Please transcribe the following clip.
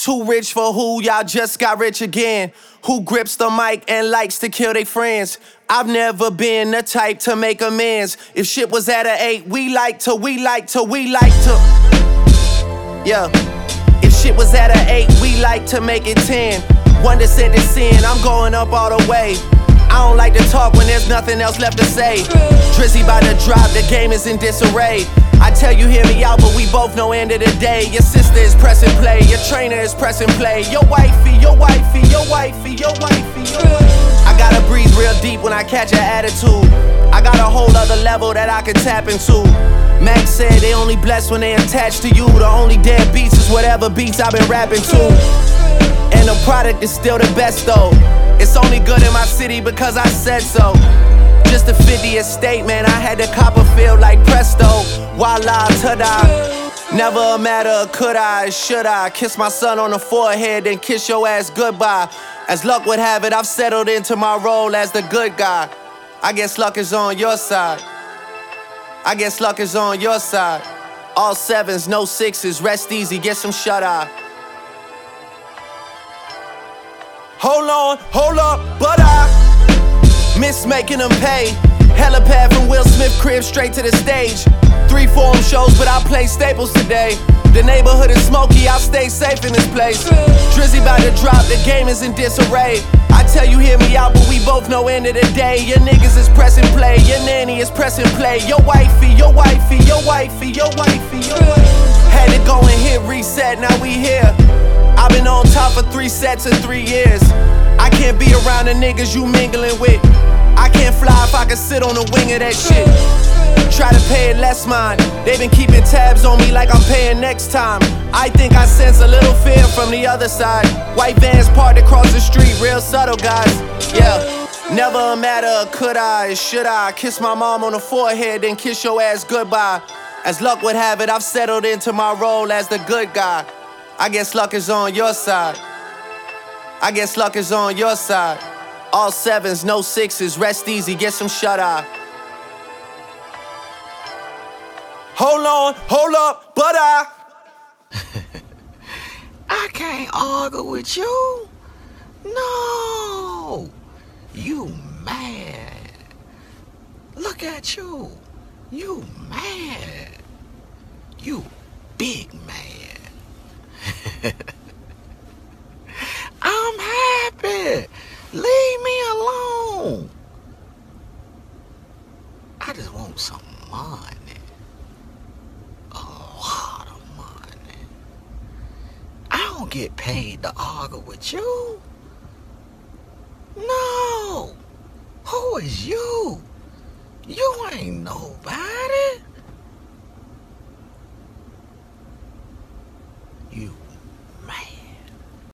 Too rich for who, y'all just got rich again. Who grips the mic and likes to kill their friends. I've never been the type to make amends. If shit was at an 8, we like to. Yeah. If shit was at an 8, we like to make it 10. One to send it sin, I'm going up all the way. I don't like to talk when there's nothing else left to say. Drizzy by the drop, the game is in disarray. I tell you, hear me out, but we both know end of the day. Your sister is pressing play, your trainer is pressing play. Your wifey. I gotta breathe real deep when I catch an attitude. I got a whole other level that I can tap into. Max said they only blessed when they attached to you. The only dead beats is whatever beats I've been rapping to. And the product is still the best though. It's only good in my city because I said so. Just to fit the estate, man, I had to Copperfield like presto. Voila, ta-da. Never a matter of could I, should I. Kiss my son on the forehead, then kiss your ass goodbye. As luck would have it, I've settled into my role as the good guy. I guess luck is on your side. All 7s, no 6s, rest easy, get some shut-eye. Hold up, but I miss making them pay. Helipad from Will Smith crib straight to the stage. 3 forum shows, but I play staples today. The neighborhood is smoky, I'll stay safe in this place. Drizzy about to drop, the game is in disarray. I tell you, hear me out, but we both know end of the day. Your niggas is pressing play, your nanny is pressing play. Your wifey. Had to go and hit reset, now we here. I've been on top for 3 sets in 3 years. I can't be around the niggas you mingling with. I can't fly if I can sit on the wing of that shit. Try to pay it less mind. They been keeping tabs on me like I'm paying next time. I think I sense a little fear from the other side. White vans parked across the street, real subtle guys. Yeah, never a matter of could I, should I. Kiss my mom on the forehead, then kiss your ass goodbye. As luck would have it, I've settled into my role as the good guy. I guess luck is on your side. All 7s, no 6s, rest easy, get some shut-eye. Hold up, but I can't argue with you. No, you mad. Look at you. You mad. You big mad. I'm happy. Leave me alone. I just want some money. A lot of money. I don't get paid to argue with you. No. Who is you? You ain't nobody. You